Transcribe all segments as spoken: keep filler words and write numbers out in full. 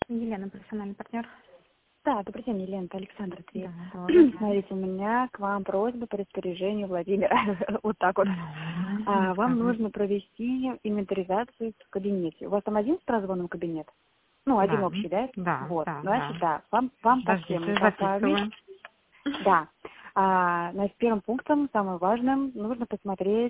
Елена, профессиональный партнер. Да, добрый день, Елена, это Александр Да, ответ. добрый день. Смотрите, у меня к вам просьба по распоряжению Владимира. Вот так вот. Мгм, А, Вам рассказывай. нужно провести инвентаризацию в кабинете. У вас там один с прозвоном кабинет? Ну, один Да, общий, да? да, Вот. да, Значит, да. да, вам, вам по всем Подождите, нужно оформить. записываю. Да. А, значит, первым пунктом, самым важным, нужно посмотреть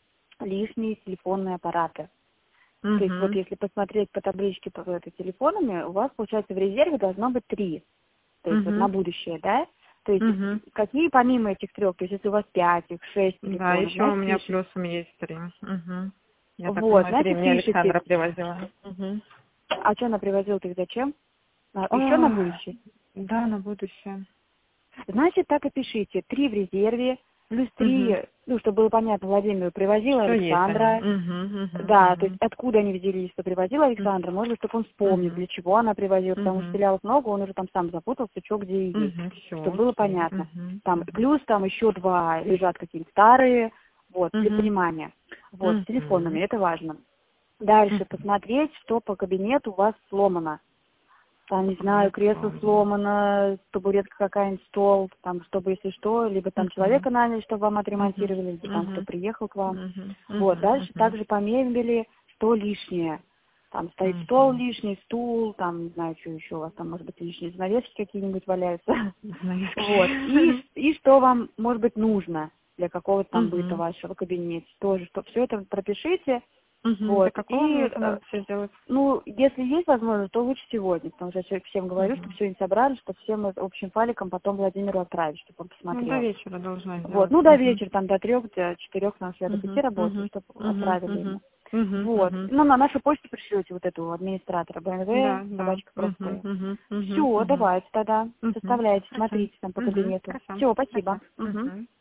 лишние телефонные аппараты. То есть вот Угу, если посмотреть по табличке по этой телефонами, у вас, получается, в резерве должно быть три. То есть вот на угу, будущее, да? То есть угу. какие помимо этих трех, то есть если у вас пять, их шесть Да, телефонов, еще у значит, меня пишите. плюсом есть три. Угу. Я так Вот, понимаю, три значит, мне пишите. Александра привозила. Угу. А что она привозила, их зачем? А, еще на А, будущее. да, на будущее. Значит, так и пишите. Три в резерве, плюс Угу. три, ну, чтобы было понятно, Владимир привозила Что есть они? Александра. Угу, Да, то есть угу, откуда они взялись, что привозила угу. Александра, может быть, чтобы он вспомнил, Угу. для чего она привозила, потому что Угу. филиалов много, он уже там сам запутался, что где и есть, Угу. чтобы Все, было окей. понятно. Угу. Там, Угу. плюс там еще два лежат какие-то старые, вот, для Угу. понимания, вот, с телефонами, Угу. это важно. Дальше Угу. посмотреть, что по кабинету у вас сломано. Там, не знаю, Кабинет кресло сломан. сломано, табуретка какая-нибудь, стол, там, чтобы, если что, либо там Мгм. человека наняли, чтобы вам Мгм. отремонтировали, либо там кто Мгм. приехал к вам. Мгм. Вот, Мгм. дальше Мгм. также по мебели, что лишнее. Там стоит стол Мгм. лишний, стул, там, не знаю, что еще у вас там, может быть, лишние занавески какие-нибудь валяются. Занавески. Вот, и, и что вам, может быть, нужно для какого-то там быта Мгм. вашего кабинета, тоже, что все это пропишите, Мгм. До вот, какого и, мне это э, надо все сделать? ну, если есть возможность, то лучше сегодня, потому что я всем говорю, чтобы Мгм. все не собрали, чтобы всем это общим файликом потом Владимиру отправить, чтобы он Ну, до посмотрел. вечера должна Вот, сделать. ну, до Мгм. вечера, там, до трех, до четырех, потому что я до пяти Мгм. работаю, Мгм. чтобы Мгм. отправили ему. Мгм. Мгм. Вот. Мгм. Ну, на нашу почту пришлете вот эту администратора Да, бэ эн вэ, да. собачка Мгм. просто. Мгм. Мгм. Все, Мгм. давайте тогда. Мгм. Составляйте, Хорошо. смотрите там по Мгм. кабинету. Хорошо. Все, спасибо. Хорошо. Мгм. Мгм.